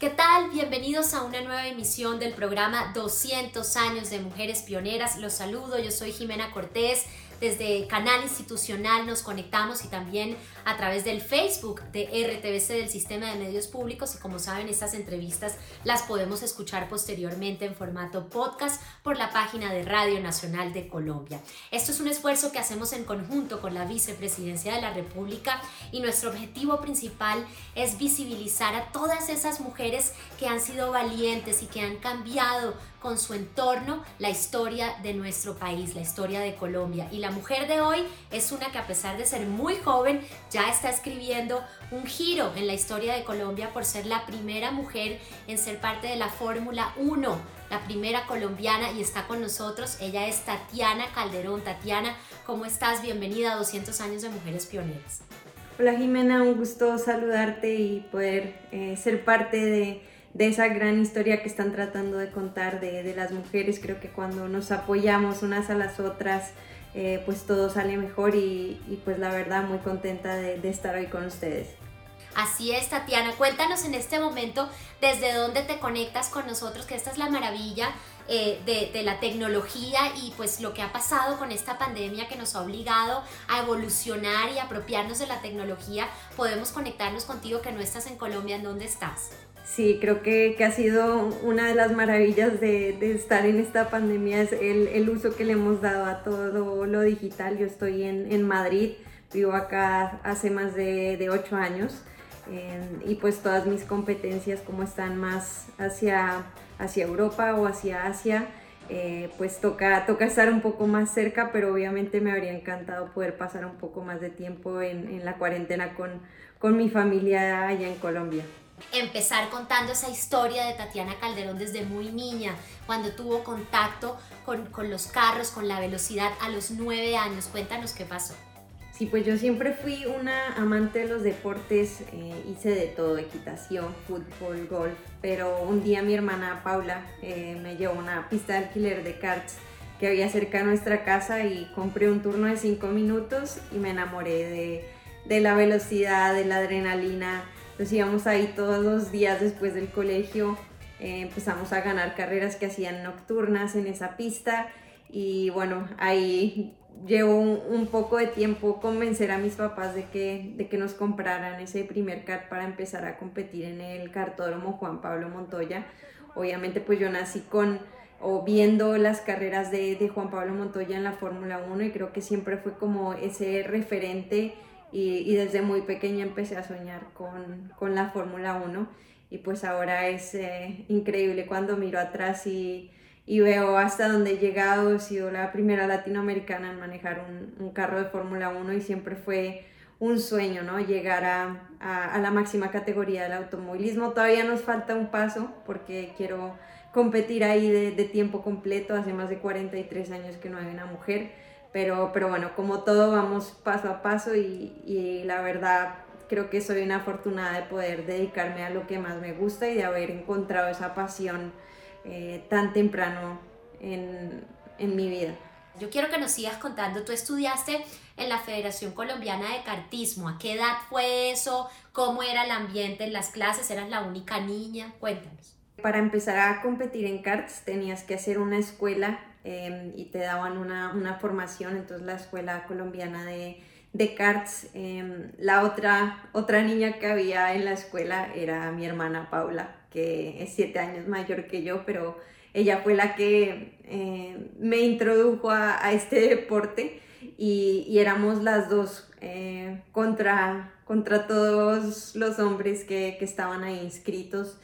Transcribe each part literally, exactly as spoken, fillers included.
¿Qué tal? Bienvenidos a una nueva emisión del programa doscientos años de Mujeres Pioneras. Los saludo, yo soy Jimena Cortés. Desde Canal Institucional nos conectamos y también a través del Facebook de R T V C del Sistema de Medios Públicos, y como saben, estas entrevistas las podemos escuchar posteriormente en formato podcast por la página de Radio Nacional de Colombia. Esto es un esfuerzo que hacemos en conjunto con la Vicepresidencia de la República, y nuestro objetivo principal es visibilizar a todas esas mujeres que han sido valientes y que han cambiado con su entorno la historia de nuestro país, la historia de Colombia. Y la mujer de hoy es una que, a pesar de ser muy joven, ya está escribiendo un giro en la historia de Colombia por ser la primera mujer en ser parte de la Fórmula uno, la primera colombiana, y está con nosotros. Ella es Tatiana Calderón. Tatiana, ¿cómo estás? Bienvenida a doscientos años de Mujeres Pioneras. Hola Jimena, un gusto saludarte y poder eh, ser parte de de esa gran historia que están tratando de contar de, de las mujeres. Creo que cuando nos apoyamos unas a las otras, eh, pues todo sale mejor y, y pues la verdad muy contenta de, de estar hoy con ustedes. Así es, Tatiana, cuéntanos en este momento desde dónde te conectas con nosotros, que esta es la maravilla eh, de, de la tecnología y pues lo que ha pasado con esta pandemia que nos ha obligado a evolucionar y apropiarnos de la tecnología. Podemos conectarnos contigo, que no estás en Colombia. ¿En dónde estás? Sí, creo que, que ha sido una de las maravillas de, de estar en esta pandemia, es el, el uso que le hemos dado a todo lo digital. Yo estoy en, en Madrid, vivo acá hace más de, de ocho años, eh, y pues todas mis competencias, como están más hacia, hacia Europa o hacia Asia, eh, pues toca, toca estar un poco más cerca, pero obviamente me habría encantado poder pasar un poco más de tiempo en, en la cuarentena con, con mi familia allá en Colombia. Empezar contando esa historia de Tatiana Calderón desde muy niña, cuando tuvo contacto con, con los carros, con la velocidad, a los nueve años. Cuéntanos qué pasó. Sí, pues yo siempre fui una amante de los deportes, eh, hice de todo: equitación, fútbol, golf, pero un día mi hermana Paula eh, me llevó a una pista de alquiler de karts que había cerca de nuestra casa, y compré un turno de cinco minutos y me enamoré de, de la velocidad, de la adrenalina. Entonces íbamos ahí todos los días después del colegio, eh, empezamos a ganar carreras que hacían nocturnas en esa pista, y bueno, ahí llevó un, un poco de tiempo convencer a mis papás de que, de que nos compraran ese primer kart para empezar a competir en el kartódromo Juan Pablo Montoya. Obviamente pues yo nací con o viendo las carreras de, de Juan Pablo Montoya en la Fórmula uno, y creo que siempre fue como ese referente. Y, y desde muy pequeña empecé a soñar con, con la Fórmula uno, y pues ahora es eh, increíble cuando miro atrás y, y veo hasta dónde he llegado. He sido la primera latinoamericana en manejar un, un carro de Fórmula uno, y siempre fue un sueño, ¿no? Llegar a, a, a la máxima categoría del automovilismo. Todavía nos falta un paso porque quiero competir ahí de, de tiempo completo. Hace más de cuarenta y tres años que no hay una mujer. Pero, pero bueno, como todo, vamos paso a paso, y, y la verdad creo que soy una afortunada de poder dedicarme a lo que más me gusta y de haber encontrado esa pasión eh, tan temprano en, en mi vida. Yo quiero que nos sigas contando. Tú estudiaste en la Federación Colombiana de Kartismo. ¿A qué edad fue eso? ¿Cómo era el ambiente en las clases? ¿Eras la única niña? Cuéntanos. Para empezar a competir en karts tenías que hacer una escuela, eh, y te daban una, una formación. Entonces la Escuela Colombiana de, de Karts, eh, la otra, otra niña que había en la escuela era mi hermana Paula, que es siete años mayor que yo, pero ella fue la que eh, me introdujo a, a este deporte, y, y éramos las dos eh, contra, contra todos los hombres que, que estaban ahí inscritos.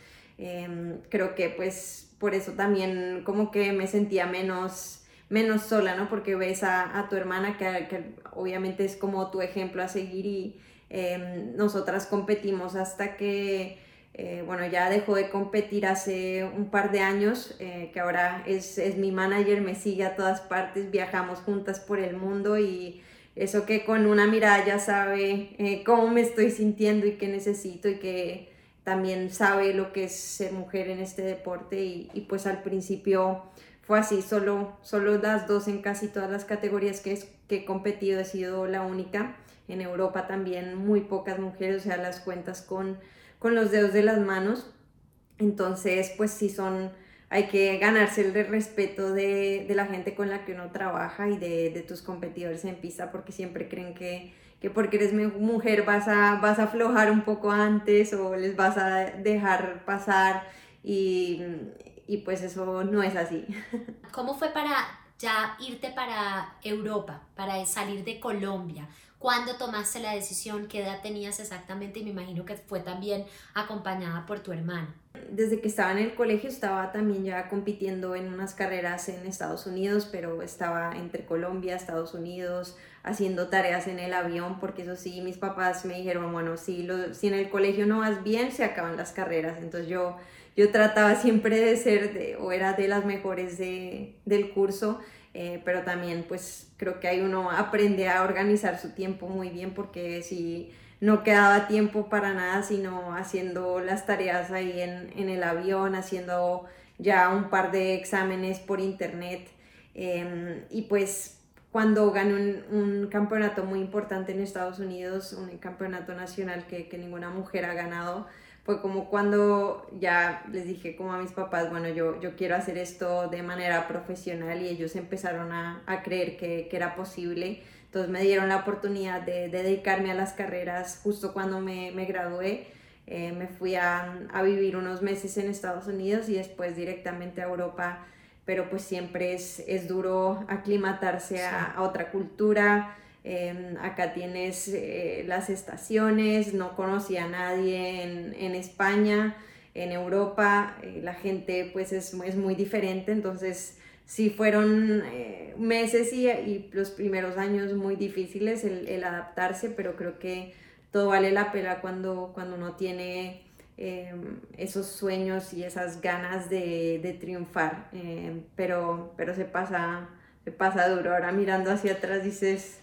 Eh, creo que pues por eso también como que me sentía menos, menos sola, ¿no? Porque ves a, a tu hermana que, que obviamente es como tu ejemplo a seguir, y eh, nosotras competimos hasta que, eh, bueno, ya dejó de competir hace un par de años, eh, que ahora es, es mi manager, me sigue a todas partes, viajamos juntas por el mundo, y eso que con una mirada ya sabe eh, cómo me estoy sintiendo y qué necesito, y que también sabe lo que es ser mujer en este deporte. Y, y pues al principio fue así, solo, solo las dos en casi todas las categorías que, es, que he competido, he sido la única. En Europa también muy pocas mujeres, o sea, las cuentas con, con los dedos de las manos. Entonces, pues sí son, hay que ganarse el respeto de, de la gente con la que uno trabaja y de, de tus competidores en pista, porque siempre creen que, que porque eres mujer vas a, vas a aflojar un poco antes o les vas a dejar pasar y, y pues eso no es así. ¿Cómo fue para ya irte para Europa, para salir de Colombia? ¿Cuándo tomaste la decisión? ¿Qué edad tenías exactamente? Y me imagino que fue también acompañada por tu hermano. Desde que estaba en el colegio estaba también ya compitiendo en unas carreras en Estados Unidos, pero estaba entre Colombia, Estados Unidos, haciendo tareas en el avión, porque eso sí, mis papás me dijeron, bueno, si, lo, si en el colegio no vas bien, se acaban las carreras. Entonces yo, yo trataba siempre de ser, de, o era de las mejores de, del curso, eh, pero también pues creo que ahí uno aprende a organizar su tiempo muy bien, porque si no quedaba tiempo para nada, sino haciendo las tareas ahí en, en el avión, haciendo ya un par de exámenes por internet. Eh, y pues cuando gané un, un campeonato muy importante en Estados Unidos, un campeonato nacional que, que ninguna mujer ha ganado, fue como cuando ya les dije como a mis papás, bueno, yo, yo quiero hacer esto de manera profesional, y ellos empezaron a, a creer que, que era posible. Entonces me dieron la oportunidad de, de dedicarme a las carreras justo cuando me, me gradué. Eh, me fui a, a vivir unos meses en Estados Unidos y después directamente a Europa, pero pues siempre es, es duro aclimatarse a, a otra cultura. Eh, acá tienes eh, las estaciones, no conocía a nadie en, en España, en Europa, eh, la gente pues es, es muy diferente, entonces sí fueron eh, meses y, y los primeros años muy difíciles el, el adaptarse, pero creo que todo vale la pena cuando, cuando uno tiene eh, esos sueños y esas ganas de, de triunfar, eh, pero, pero se pasa, se pasa duro. Ahora mirando hacia atrás dices,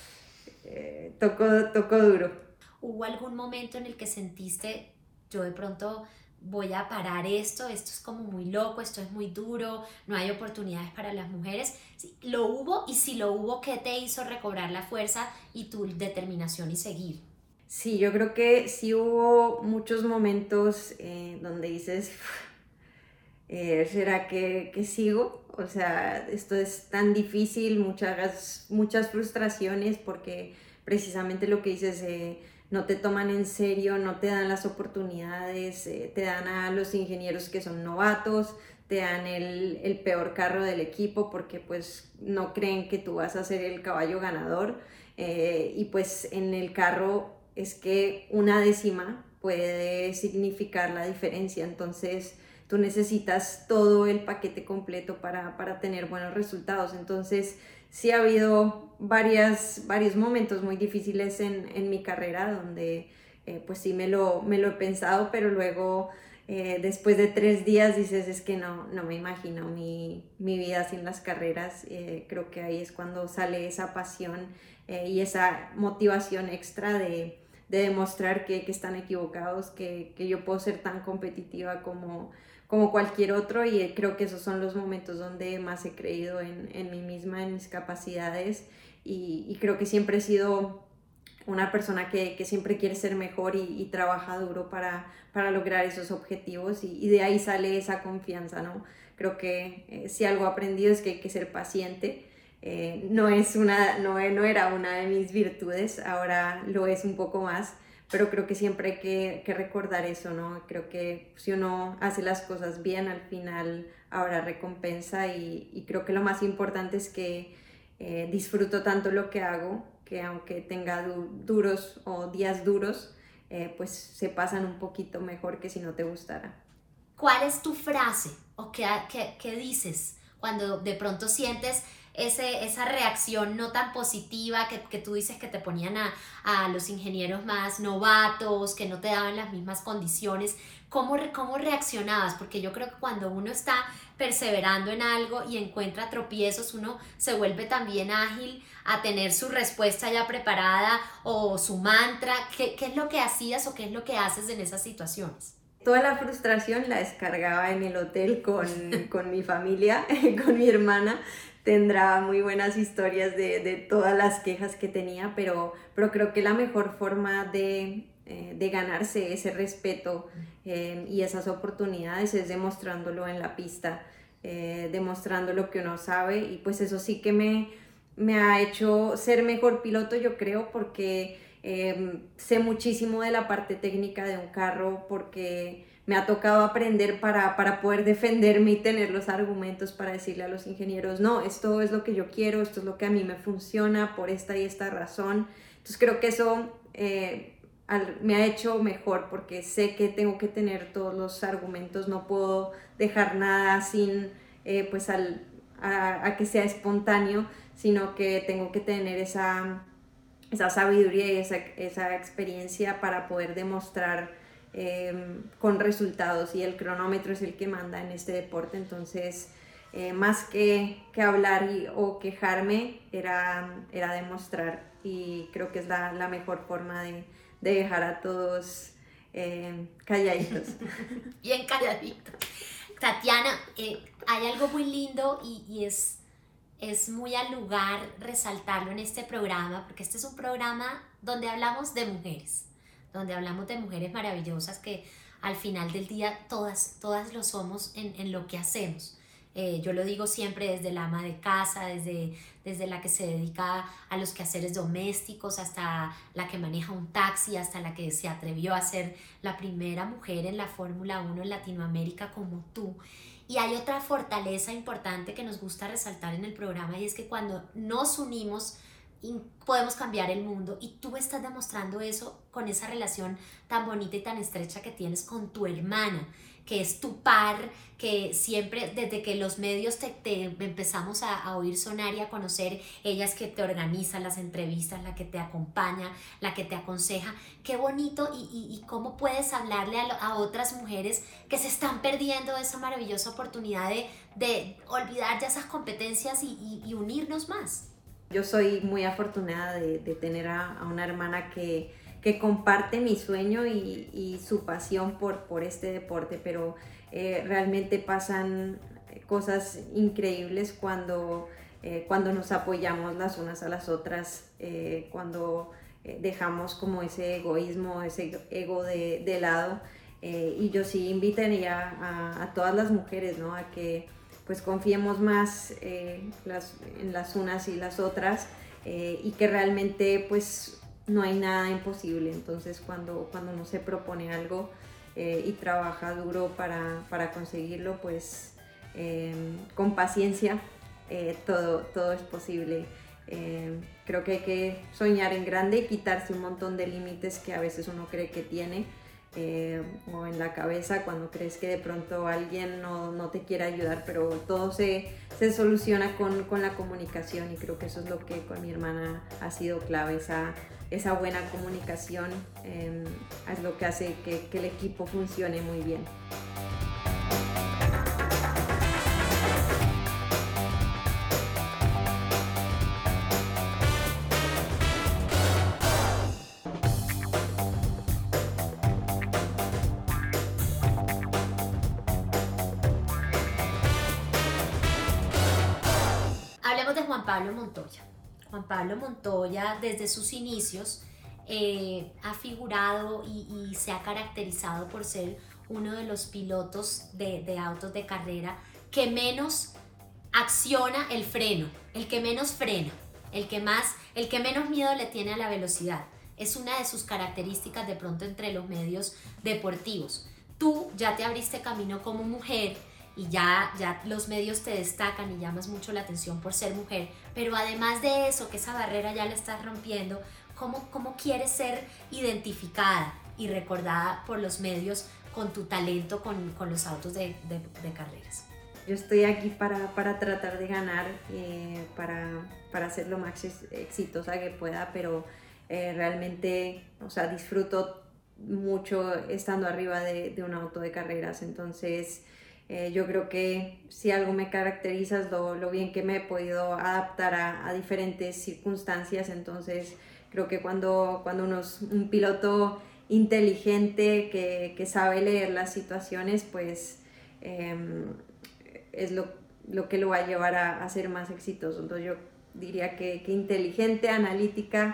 eh, tocó, tocó duro. ¿Hubo algún momento en el que sentiste, yo de pronto voy a parar esto, esto es como muy loco, esto es muy duro, no hay oportunidades para las mujeres? Sí, ¿lo hubo? Y si lo hubo, ¿qué te hizo recobrar la fuerza y tu determinación y seguir? Sí, yo creo que sí hubo muchos momentos eh, donde dices, eh, ¿será que, que sigo? O sea, esto es tan difícil, muchas, muchas frustraciones, porque precisamente lo que dices, eh, no te toman en serio, no te dan las oportunidades, eh, te dan a los ingenieros que son novatos, te dan el, el peor carro del equipo porque pues no creen que tú vas a ser el caballo ganador, eh, y pues en el carro es que una décima puede significar la diferencia, entonces tú necesitas todo el paquete completo para, para tener buenos resultados. Entonces sí ha habido varias, varios momentos muy difíciles en, en mi carrera donde eh, pues sí me lo, me lo he pensado, pero luego eh, después de tres días dices, es que no, no me imagino mi, mi vida sin las carreras. Eh, creo que ahí es cuando sale esa pasión eh, y esa motivación extra de, de demostrar que, que están equivocados, que, que yo puedo ser tan competitiva como como cualquier otro, y creo que esos son los momentos donde más he creído en, en mí misma, en mis capacidades, y, y creo que siempre he sido una persona que, que siempre quiere ser mejor y, y trabaja duro para, para lograr esos objetivos, y, y de ahí sale esa confianza, ¿no? Creo que eh, si algo he aprendido es que hay que ser paciente. Eh, no, es una, no, no era una de mis virtudes, ahora lo es un poco más, pero creo que siempre hay que, que recordar eso, ¿no? Creo que si uno hace las cosas bien, al final habrá recompensa, y, y creo que lo más importante es que eh, disfruto tanto lo que hago, que aunque tenga du duros o días duros, eh, pues se pasan un poquito mejor que si no te gustara. ¿Cuál es tu frase o qué, qué, qué dices cuando de pronto sientes ese, esa reacción no tan positiva que, que tú dices que te ponían a, a los ingenieros más novatos, que no te daban las mismas condiciones? ¿Cómo, ¿Cómo reaccionabas? Porque yo creo que cuando uno está perseverando en algo y encuentra tropiezos, uno se vuelve también ágil a tener su respuesta ya preparada o su mantra. ¿Qué, qué es lo que hacías o qué es lo que haces en esas situaciones? Toda la frustración la descargaba en el hotel con, con mi familia, con mi hermana. Tendrá muy buenas historias de, de todas las quejas que tenía, pero, pero creo que la mejor forma de, eh, de ganarse ese respeto eh, y esas oportunidades es demostrándolo en la pista, eh, demostrando lo que uno sabe, y pues eso sí que me, me ha hecho ser mejor piloto, yo creo, porque eh, sé muchísimo de la parte técnica de un carro, porque me ha tocado aprender para, para poder defenderme y tener los argumentos para decirle a los ingenieros, no, esto es lo que yo quiero, esto es lo que a mí me funciona por esta y esta razón. Entonces creo que eso eh, al, me ha hecho mejor, porque sé que tengo que tener todos los argumentos, no puedo dejar nada sin, eh, pues al, a, a que sea espontáneo, sino que tengo que tener esa, esa sabiduría y esa, esa experiencia para poder demostrar eh, con resultados, y el cronómetro es el que manda en este deporte. Entonces eh, más que, que hablar y, o quejarme, era, era demostrar, y creo que es la, la mejor forma de, de dejar a todos eh, calladitos. Bien calladitos. Tatiana, eh, hay algo muy lindo y, y es, es muy al lugar resaltarlo en este programa, porque este es un programa donde hablamos de mujeres, donde hablamos de mujeres maravillosas que al final del día todas, todas lo somos en, en lo que hacemos. Eh, yo lo digo siempre, desde la ama de casa, desde, desde la que se dedica a los quehaceres domésticos, hasta la que maneja un taxi, hasta la que se atrevió a ser la primera mujer en la Fórmula uno en Latinoamérica como tú. Y hay otra fortaleza importante que nos gusta resaltar en el programa, y es que cuando nos unimos podemos cambiar el mundo, y tú estás demostrando eso con esa relación tan bonita y tan estrecha que tienes con tu hermana, que es tu par, que siempre desde que los medios te, te empezamos a, a oír sonar y a conocer, ella es que te organiza las entrevistas, la que te acompaña, la que te aconseja. Qué bonito, y, y, y cómo puedes hablarle a, a otras mujeres que se están perdiendo esa maravillosa oportunidad de, de olvidar ya esas competencias y, y, y unirnos más. Yo soy muy afortunada de, de tener a, a una hermana que, que comparte mi sueño y, y su pasión por, por este deporte, pero eh, realmente pasan cosas increíbles cuando, eh, cuando nos apoyamos las unas a las otras, eh, cuando eh, dejamos como ese egoísmo, ese ego de, de lado, eh, y yo sí invitaría a, a todas las mujeres, ¿no?, a que pues confiemos más eh, las, en las unas y las otras, eh, y que realmente pues no hay nada imposible. Entonces cuando, cuando uno se propone algo eh, y trabaja duro para, para conseguirlo, pues eh, con paciencia eh, todo, todo es posible. Eh, creo que hay que soñar en grande y quitarse un montón de límites que a veces uno cree que tiene, Eh, o en la cabeza, cuando crees que de pronto alguien no, no te quiere ayudar, pero todo se, se soluciona con, con la comunicación, y creo que eso es lo que con mi hermana ha sido clave, esa, esa buena comunicación eh, es lo que hace que, que el equipo funcione muy bien. Hablemos de Juan Pablo Montoya. Juan Pablo Montoya, desde sus inicios, eh, ha figurado y, y se ha caracterizado por ser uno de los pilotos de, de autos de carrera que menos acciona el freno, el que menos frena, el que, más, el que menos miedo le tiene a la velocidad. Es una de sus características de pronto entre los medios deportivos. Tú ya te abriste camino como mujer, y ya, ya los medios te destacan y llamas mucho la atención por ser mujer, pero además de eso, que esa barrera ya la estás rompiendo, ¿cómo, cómo quieres ser identificada y recordada por los medios con tu talento con, con los autos de, de, de carreras? Yo estoy aquí para, para tratar de ganar, eh, para, para ser lo más exitosa que pueda, pero eh, realmente, o sea, disfruto mucho estando arriba de, de un auto de carreras. Entonces Eh, yo creo que si algo me caracteriza es lo, lo bien que me he podido adaptar a, a diferentes circunstancias. Entonces creo que cuando, cuando uno es un piloto inteligente que, que sabe leer las situaciones, pues eh, es lo, lo que lo va a llevar a, a ser más exitoso. Entonces yo diría que, que inteligente, analítica,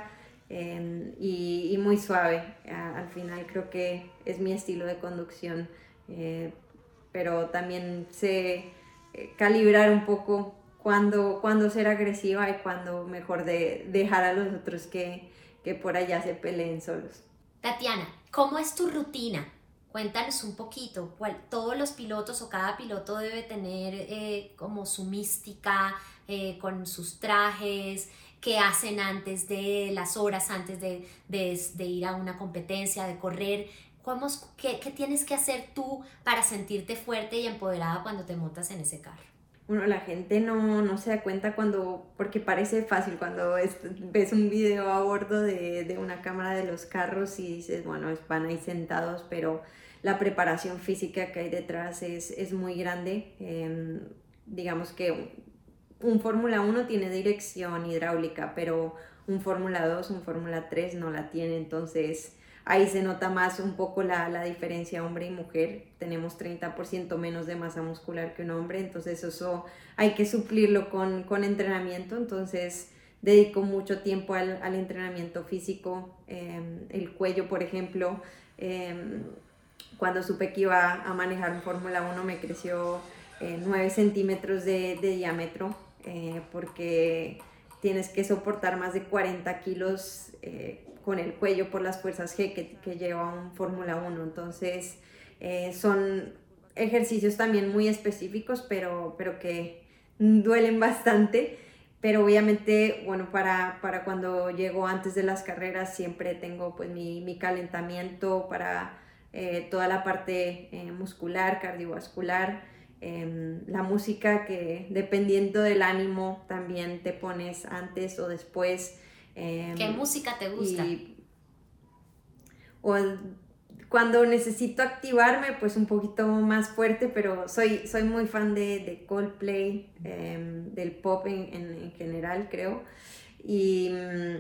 eh, y, y muy suave. A, al final creo que es mi estilo de conducción, eh, pero también sé eh, calibrar un poco cuándo, cuándo ser agresiva y cuándo mejor de, dejar a los otros que, que por allá se peleen solos. Tatiana, ¿cómo es tu rutina? Cuéntanos un poquito. ¿Cuál, todos los pilotos o cada piloto debe tener eh, como su mística eh, con sus trajes? ¿Qué hacen antes de las horas, antes de, de, de ir a una competencia, de correr? ¿Cómo, qué, ¿Qué tienes que hacer tú para sentirte fuerte y empoderada cuando te montas en ese carro? Bueno, la gente no, no se da cuenta cuando, porque parece fácil cuando es- ves un video a bordo de, de una cámara de los carros y dices, bueno, es- van ahí sentados, pero la preparación física que hay detrás es, es muy grande. Em, digamos que un Fórmula uno tiene dirección hidráulica, pero un Fórmula dos, un Fórmula tres no la tiene, entonces ahí se nota más un poco la, la diferencia hombre y mujer. Tenemos treinta por ciento menos de masa muscular que un hombre, entonces eso hay que suplirlo con, con entrenamiento, entonces dedico mucho tiempo al, al entrenamiento físico, eh, el cuello, por ejemplo. eh, Cuando supe que iba a manejar un Fórmula uno me creció eh, nueve centímetros de, de diámetro, eh, porque tienes que soportar más de cuarenta kilos eh, con el cuello por las fuerzas G que, que lleva un Fórmula uno. Entonces eh, son ejercicios también muy específicos, pero, pero que duelen bastante. Pero obviamente, bueno, para, para cuando llego antes de las carreras siempre tengo pues mi, mi calentamiento para eh, toda la parte eh, muscular, cardiovascular, eh, la música que dependiendo del ánimo también te pones antes o después. Eh, ¿Qué música te gusta? y o cuando necesito activarme, pues un poquito más fuerte, pero soy, soy muy fan de, de Coldplay, eh, del pop en, en, en general, creo. Y,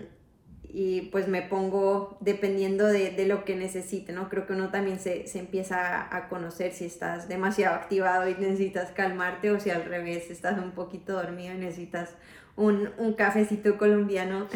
y pues me pongo dependiendo de, de lo que necesite, ¿no? Creo que uno también se, se empieza a conocer si estás demasiado activado y necesitas calmarte, o si al revés, estás un poquito dormido y necesitas un, un cafecito colombiano.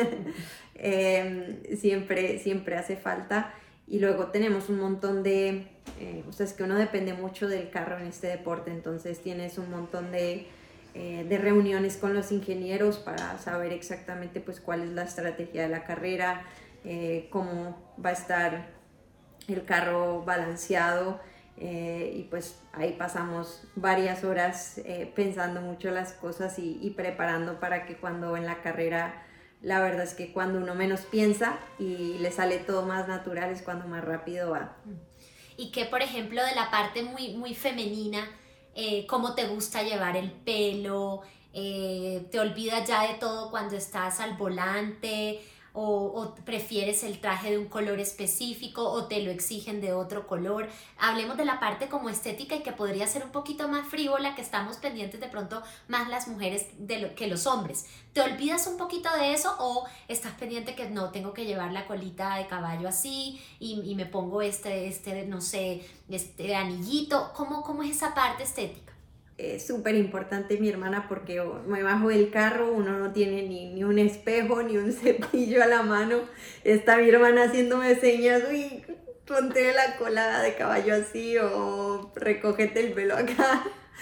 eh, siempre, siempre hace falta. Y luego tenemos un montón de, eh, o sea, es que uno depende mucho del carro en este deporte, entonces tienes un montón de, eh, de reuniones con los ingenieros para saber exactamente pues cuál es la estrategia de la carrera, eh, cómo va a estar el carro balanceado, eh, y pues ahí pasamos varias horas eh, pensando mucho las cosas y, y preparando para que cuando en la carrera, la verdad es que cuando uno menos piensa y le sale todo más natural es cuando más rápido va. Y que, por ejemplo, de la parte muy, muy femenina, eh, cómo te gusta llevar el pelo, eh, te olvidas ya de todo cuando estás al volante, o, o prefieres el traje de un color específico o te lo exigen de otro color. Hablemos de la parte como estética y que podría ser un poquito más frívola, que estamos pendientes de pronto más las mujeres de lo, que los hombres. ¿Te olvidas un poquito de eso o estás pendiente que no, tengo que llevar la colita de caballo así y, y me pongo este, este, no sé, este anillito? ¿Cómo, cómo es esa parte estética? Es súper importante mi hermana porque me bajo del carro, uno no tiene ni, ni un espejo ni un cepillo a la mano. Está mi hermana haciéndome señas, uy, ponte la cola de caballo así o recógete el pelo acá.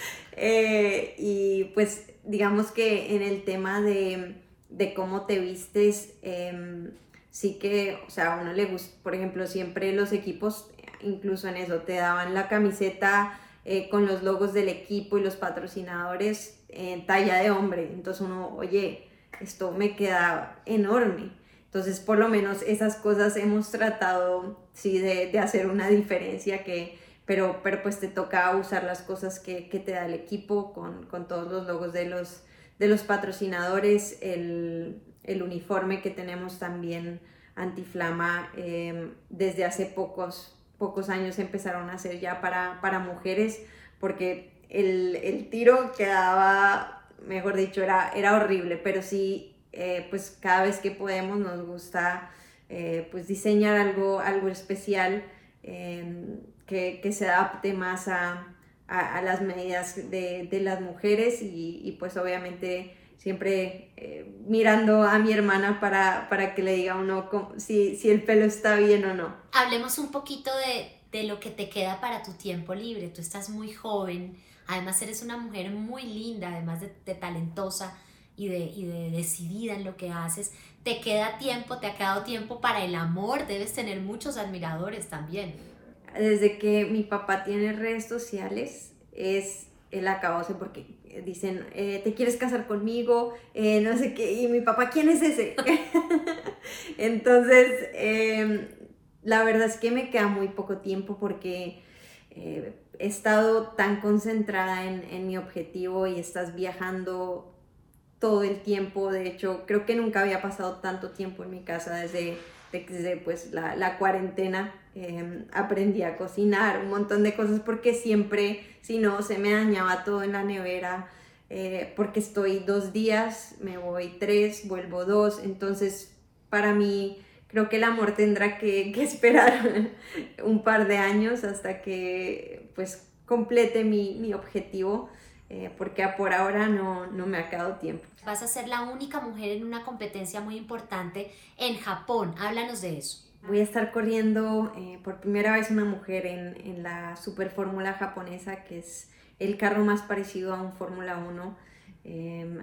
Eh, y pues digamos que en el tema de, de cómo te vistes, eh, sí que, o sea, a uno le gusta, por ejemplo, siempre los equipos, incluso en eso, te daban la camiseta eh, con los logos del equipo y los patrocinadores en talla de hombre. Entonces uno, oye, esto me queda enorme. Entonces, por lo menos esas cosas hemos tratado, sí, de, de hacer una diferencia, que, pero, pero pues te toca usar las cosas que, que te da el equipo con, con todos los logos de los, de los patrocinadores, el, el uniforme que tenemos también antiflama, eh, desde hace pocos pocos años empezaron a hacer ya para, para mujeres, porque el, el tiro quedaba, mejor dicho, era, era horrible, pero sí, eh, pues cada vez que podemos nos gusta eh, pues diseñar algo, algo especial, eh, que, que se adapte más a, a, a las medidas de, de las mujeres y, y pues obviamente siempre eh, mirando a mi hermana para, para que le diga a uno cómo, si, si el pelo está bien o no. Hablemos un poquito de, de lo que te queda para tu tiempo libre. Tú estás muy joven, además eres una mujer muy linda, además de, de talentosa y de, y de decidida en lo que haces. Te queda tiempo, te ha quedado tiempo para el amor, debes tener muchos admiradores también. Desde que mi papá tiene redes sociales, es el acabose porque dicen, eh, ¿te quieres casar conmigo? Eh, no sé qué, y mi papá, ¿quién es ese? Entonces, eh, la verdad es que me queda muy poco tiempo porque eh, he estado tan concentrada en, en mi objetivo y estás viajando todo el tiempo. De hecho, creo que nunca había pasado tanto tiempo en mi casa desde, desde pues, la, la cuarentena. Eh, aprendí a cocinar, un montón de cosas, porque siempre, si no, se me dañaba todo en la nevera, eh, porque estoy dos días, me voy tres, vuelvo dos, entonces para mí creo que el amor tendrá que, que esperar un par de años hasta que pues complete mi, mi objetivo. Eh, porque por ahora no, no me ha quedado tiempo. Vas a ser la única mujer en una competencia muy importante en Japón. Háblanos de eso. Voy a estar corriendo eh, por primera vez una mujer en, en la Super Fórmula japonesa, que es el carro más parecido a un Fórmula uno. Eh,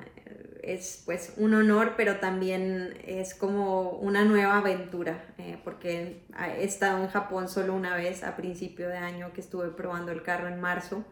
es pues un honor, pero también es como una nueva aventura, eh, porque he estado en Japón solo una vez a principio de año, que estuve probando el carro en marzo.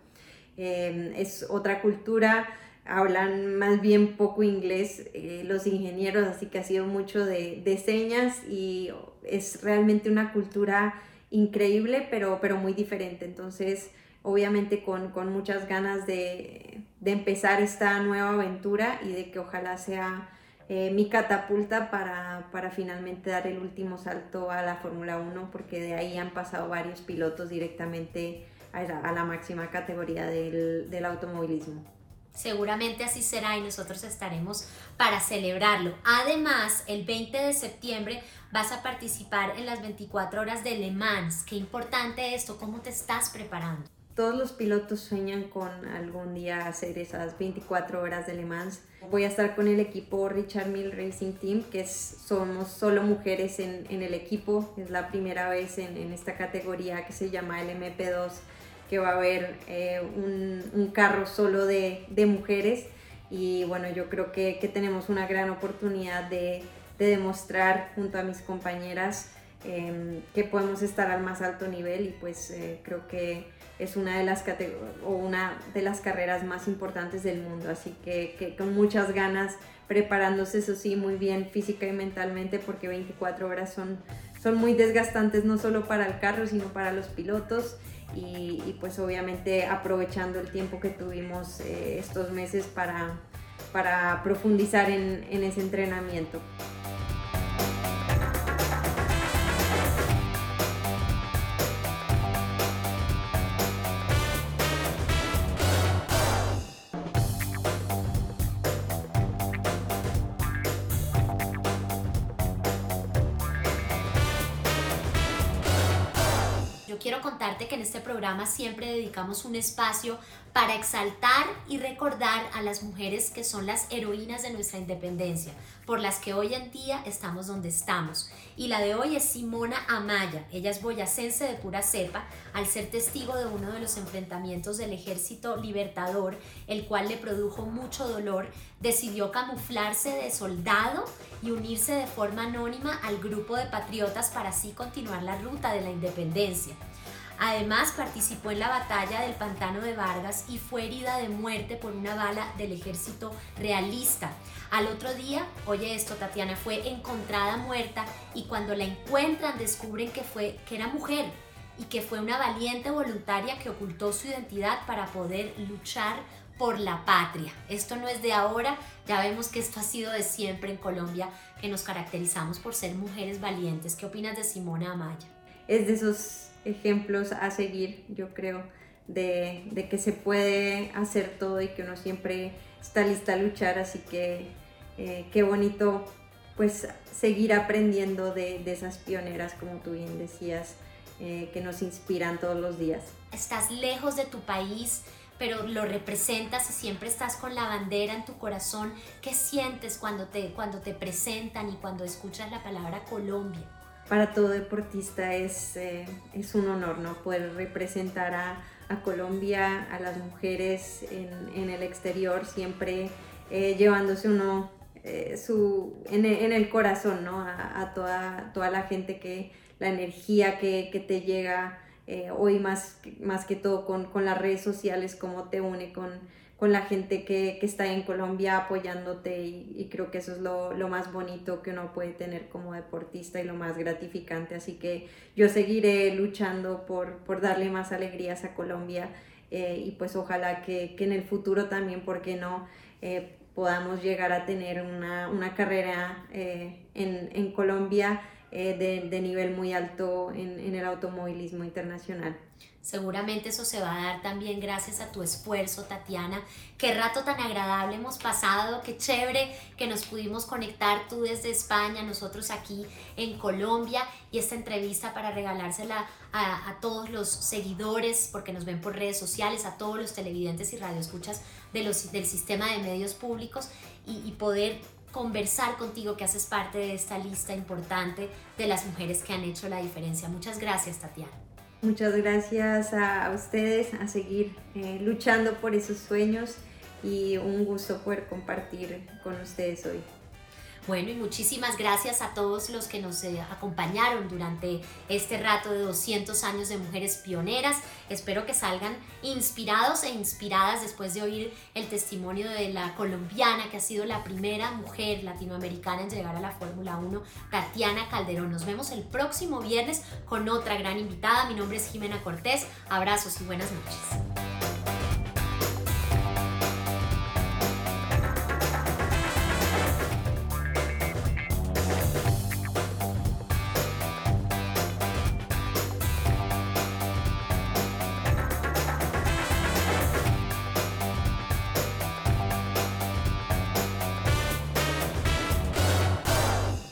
Eh, es otra cultura, hablan más bien poco inglés eh, los ingenieros, así que ha sido mucho de, de señas y es realmente una cultura increíble, pero, pero muy diferente. Entonces, obviamente con, con muchas ganas de, de empezar esta nueva aventura y de que ojalá sea eh, mi catapulta para, para finalmente dar el último salto a la Fórmula uno, porque de ahí han pasado varios pilotos directamente a la, a la máxima categoría del, del automovilismo. Seguramente así será y nosotros estaremos para celebrarlo. Además, el veinte de septiembre vas a participar en las veinticuatro horas de Le Mans. Qué importante esto, ¿cómo te estás preparando? Todos los pilotos sueñan con algún día hacer esas veinticuatro horas de Le Mans. Voy a estar con el equipo Richard Mille Racing Team, que es, somos solo mujeres en, en el equipo. Es la primera vez en, en esta categoría que se llama el M P dos, que va a haber eh, un, un carro solo de, de mujeres. Y bueno, yo creo que, que tenemos una gran oportunidad de, de demostrar junto a mis compañeras eh, que podemos estar al más alto nivel, y pues eh, creo que es una de las o una de las carreras más importantes del mundo, así que, que con muchas ganas, preparándose, eso sí, muy bien física y mentalmente, porque veinticuatro horas son, son muy desgastantes, no solo para el carro, sino para los pilotos, y, y pues obviamente aprovechando el tiempo que tuvimos eh, estos meses para, para profundizar en, en ese entrenamiento. Quiero contarte que en este programa siempre dedicamos un espacio para exaltar y recordar a las mujeres que son las heroínas de nuestra independencia, por las que hoy en día estamos donde estamos. Y la de hoy es Simona Amaya. Ella es boyacense de pura cepa, al ser testigo de uno de los enfrentamientos del Ejército Libertador, el cual le produjo mucho dolor, decidió camuflarse de soldado y unirse de forma anónima al grupo de patriotas para así continuar la ruta de la independencia. Además, participó en la batalla del Pantano de Vargas y fue herida de muerte por una bala del ejército realista. Al otro día, oye esto, Tatiana, fue encontrada muerta, y cuando la encuentran descubren que, fue, que era mujer y que fue una valiente voluntaria que ocultó su identidad para poder luchar por la patria. Esto no es de ahora, ya vemos que esto ha sido de siempre en Colombia, que nos caracterizamos por ser mujeres valientes. ¿Qué opinas de Simona Amaya? Es de esos ejemplos a seguir, yo creo, de, de que se puede hacer todo y que uno siempre está lista a luchar, así que eh, qué bonito pues seguir aprendiendo de, de esas pioneras, como tú bien decías, eh, que nos inspiran todos los días. Estás lejos de tu país, pero lo representas y siempre estás con la bandera en tu corazón. ¿Qué sientes cuando te, cuando te presentan y cuando escuchas la palabra Colombia? Para todo deportista es, eh, es un honor, ¿no? Poder representar a, a Colombia, a las mujeres en, en el exterior, siempre eh, llevándose uno eh, su, en, en el corazón, ¿no? A, a toda, toda la gente, que la energía que, que te llega eh, hoy más, más que todo con, con las redes sociales, cómo te une con, con la gente que, que está en Colombia apoyándote, y, y creo que eso es lo, lo más bonito que uno puede tener como deportista y lo más gratificante. Así que yo seguiré luchando por, por darle más alegrías a Colombia, eh, y pues ojalá que, que en el futuro también, ¿por qué no?, eh, podamos llegar a tener una, una carrera eh, en, en Colombia eh, de, de nivel muy alto en, en el automovilismo internacional. Seguramente eso se va a dar también gracias a tu esfuerzo, Tatiana. Qué rato tan agradable hemos pasado, qué chévere que nos pudimos conectar, tú desde España, nosotros aquí en Colombia, y esta entrevista para regalársela a, a todos los seguidores, porque nos ven por redes sociales, a todos los televidentes y radioescuchas de los, del sistema de medios públicos, y, y poder conversar contigo, que haces parte de esta lista importante de las mujeres que han hecho la diferencia. Muchas gracias, Tatiana. Muchas gracias a, a ustedes, a seguir eh, luchando por esos sueños, y un gusto poder compartir con ustedes hoy. Bueno, y muchísimas gracias a todos los que nos eh, acompañaron durante este rato de doscientos años de Mujeres Pioneras. Espero que salgan inspirados e inspiradas después de oír el testimonio de la colombiana, que ha sido la primera mujer latinoamericana en llegar a la Fórmula uno, Tatiana Calderón. Nos vemos el próximo viernes con otra gran invitada. Mi nombre es Jimena Cortés. Abrazos y buenas noches.